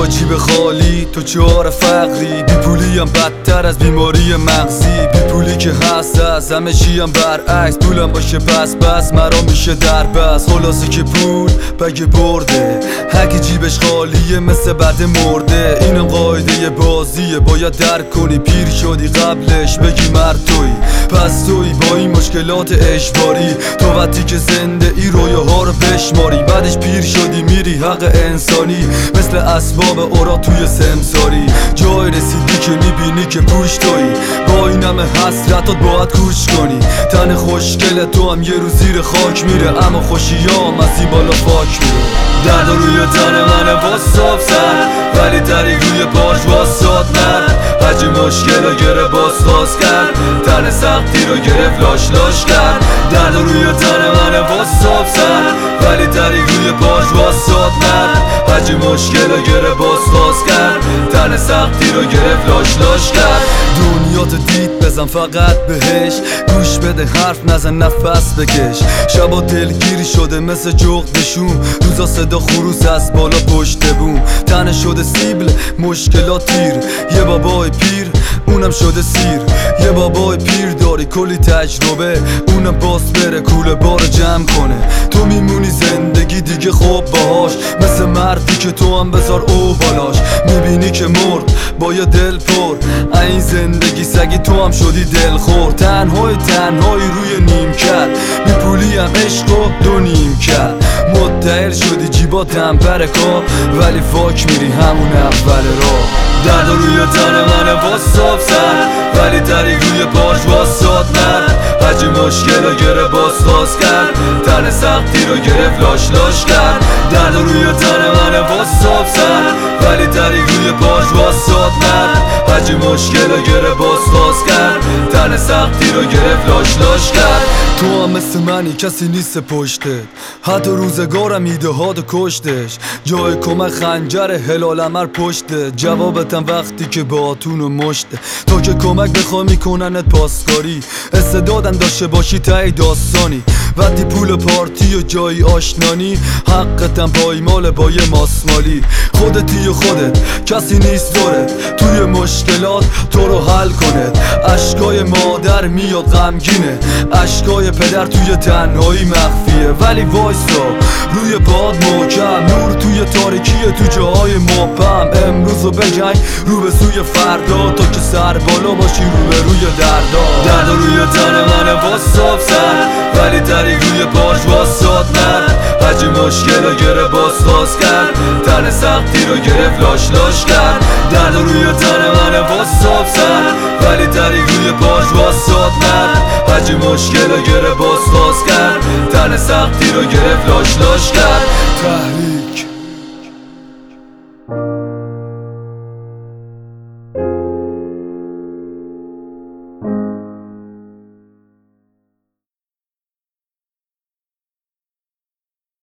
با جیب خالی تو چهار فقری، بی پولی هم بدتر از بیماری مغزی. بی پولی که هست همه چی هم برعکس، پولم باشه بس مرا میشه در بس. خلاصه که پول بگه برده، هرکی جیبش خالیه مثل بعد مرده. اینم قاعده بازیه باید درک کنی، پیر شدی قبلش بگی مرد تویی، پس تویی با این مشکلات اجباری. تو وقتی که زنده ای رویاها رو بشماری، بعدش پیر شدی میری حق انسانی، مثل اسباب اورا توی سمساری. جای رسیدی که میبینی که پوش تویی، با این همه حسرتات باید گوش کنی. تن خوشگل تو هم یه روز زیر خاک میره، اما خوشیام از این بالا پاک میره. درد روی تن منه واساب سر، ولی طریق روی پاش واساد مرد. هرچی مشکل رو گره باز خواست کرد، تن سختی رو گرفت لاش کرد. درد روی تن منه واساب سر، ولی طریق روی پاش واساد مرد. هرچی مشکل رو گره باز خواست کرد، تن سختی رو گرفت لاش کرد. دنیاتو دید بزن فقط بهش، گوش بده حرف نزن نفس بکش. شبا دلگیری شده مثل جغدشون، روزا صدا خروس از بالا پشت بوم. تنه شده سیبل مشکلات تیر، یه بابای پیر اونم شده سیر. یه بابای پیر داری کلی تجربه، اونم باس بره کوله بار جمع کنه. تو میمونی زندگی دیگه خوب باهاش، مثل مردی که تو هم بذار او بالاش. میبینی که مرد با یه دل پر، این زندگی سگی تو هم شدی دلخور. تنهای روی نیم کرد، بی پولی هم عشق و دو نیم کرد. متحل شدی جیباتم برکا، ولی فاک میری همون اول راه. درد روی تن منه واساب سر، ولی طریق روی پاش واساد مرد. هرچی مشکل رو گره باز خواست کرد، تن سختی رو گرفت لاش کرد. درد روی تن منه واساب سر، ولی طریق روی پاش واساد مرد. هرچی مشکل رو گره باز خواست کرد، تن سختی رو گرفت لاش کرد. تو هم مثل منی کسی نیست پشتت، حتی روزگارم ایده ها دو کشتش. جای کمک خنجر هلال امر پشته، جوابتم وقتی که باتون و مشته. تو که کمک بخوای میکننت پاسکاری، استعدادم داشته باشی تای داستانی. وقتی پول پارتی و جایی آشنانی، حقتم پایمال با یه ماسمالی. خودتی و خودت کسی نیست دورت، توی مشکلات تو رو حل کنه. اشکای مادر میاد غمگینه، اشکای پدر توی تنهایی مخفیه. ولی وایسا روی پاد محکم، نور توی تاریکیه تو جاهای مبهم. امروزو بجنگ رو به سوی فردا، تو که سر بالا باشی رو به روی دردا. درد روی تن منه واساب سر، ولی طریق روی پاش واساد مرد. هرچی مشکل رو گره باز خواست کرد، تن سختی رو گرفت لاش کرد. درد روی تن منه واساب سر، ولی طریق روی پاش واساد مرد. هرچی مشکل رو گره باز خواست کرد، تن سختی رو گرفت لاش کرد. تحلیل